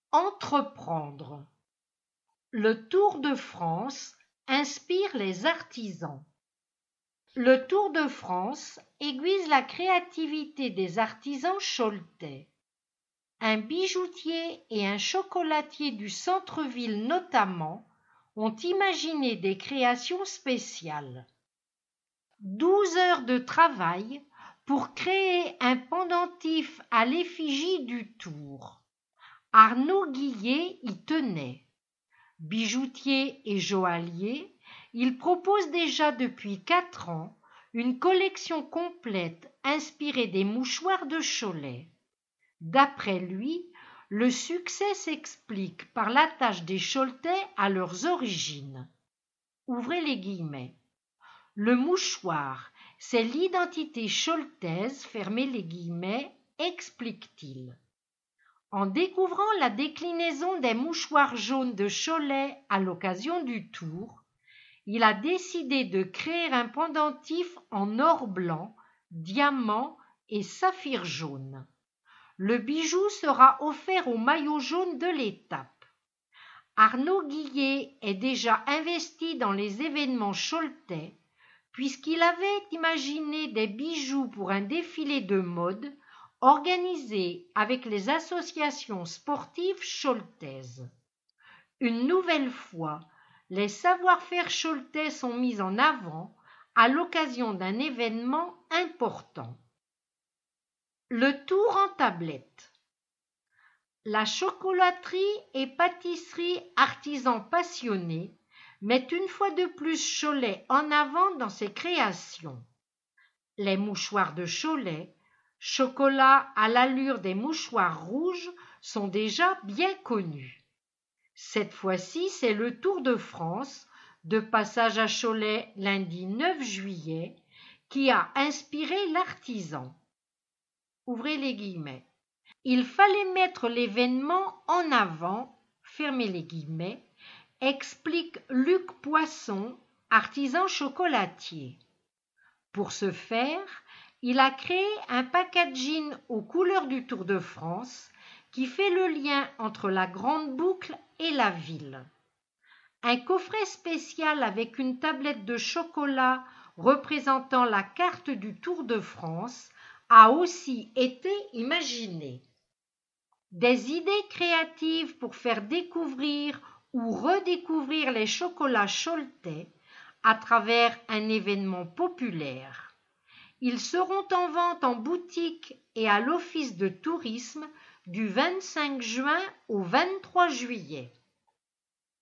Entreprendre. Le Tour de France inspire les artisans. Le Tour de France aiguise la créativité des artisans choletais. Un bijoutier et un chocolatier du centre-ville notamment ont imaginé des créations spéciales. 12 heures de travail pour créer un pendentif à l'effigie du Tour. Arnaud Guillet y tenait. Bijoutier et joaillier, il propose déjà depuis 4 ans une collection complète inspirée des mouchoirs de Cholet. D'après lui, le succès s'explique par l'attache des Choletais à leurs origines. Ouvrez les guillemets. Le mouchoir, c'est l'identité choletaise, fermez les guillemets, explique-t-il. En découvrant la déclinaison des mouchoirs jaunes de Cholet à l'occasion du Tour, il a décidé de créer un pendentif en or blanc, diamant et saphir jaune. Le bijou sera offert au maillot jaune de l'étape. Arnaud Guillet est déjà investi dans les événements choletais puisqu'il avait imaginé des bijoux pour un défilé de mode organisé avec les associations sportives choletaises. Une nouvelle fois, les savoir-faire choletais sont mis en avant à l'occasion d'un événement important. Le Tour en tablette. La chocolaterie et pâtisserie artisans passionnés mettent une fois de plus Cholet en avant dans ses créations. Les mouchoirs de Cholet, chocolat à l'allure des mouchoirs rouges, sont déjà bien connus. Cette fois-ci, c'est le Tour de France, de passage à Cholet lundi 9 juillet, qui a inspiré l'artisan. Ouvrez les guillemets. Il fallait mettre l'événement en avant, fermez les guillemets, explique Luc Poisson, artisan chocolatier. Pour ce faire, il a créé un packaging aux couleurs du Tour de France qui fait le lien entre la grande boucle et la ville. Un coffret spécial avec une tablette de chocolat représentant la carte du Tour de France a aussi été imaginé. Des idées créatives pour faire découvrir ou redécouvrir les chocolats choletais à travers un événement populaire. Ils seront en vente en boutique et à l'office de tourisme du 25 juin au 23 juillet.